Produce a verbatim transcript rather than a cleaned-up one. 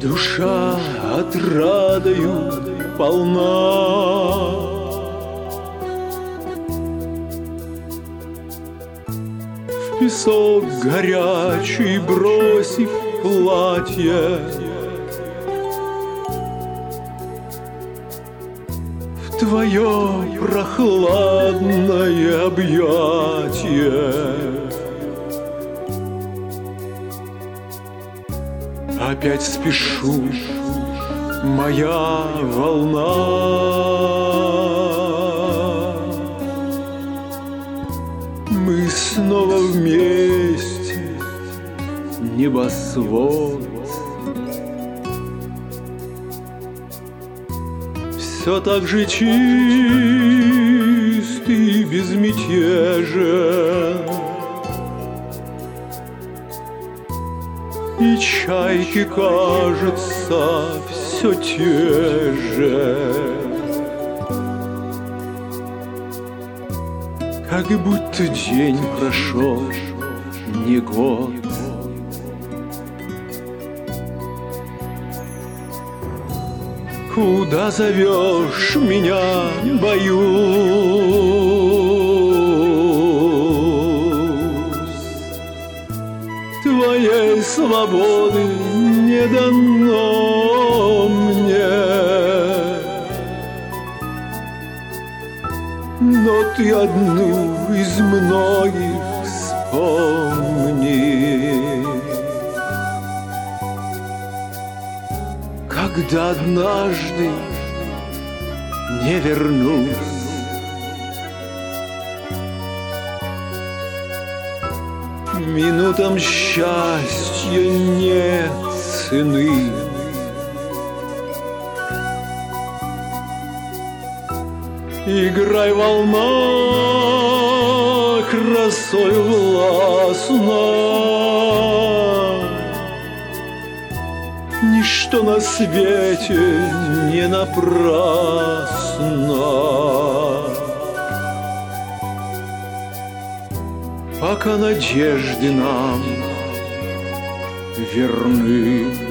Душа отрадою полна, в песок горячий бросив платье, в твое прохладное объятие. Опять спешу, моя волна, мы снова вместе, небосвод. Все так же чист и безмятежен, и чайки, кажется, все те же, как будто день прошел не год. Куда зовешь меня, боюсь, твоей свободы не дано мне, но ты одну из многих вспомни. Когда однажды не вернусь, минутам счастья нет цены. Играй, волна, красой властна, ничто на свете не напрасно. Пока надежды нам верны.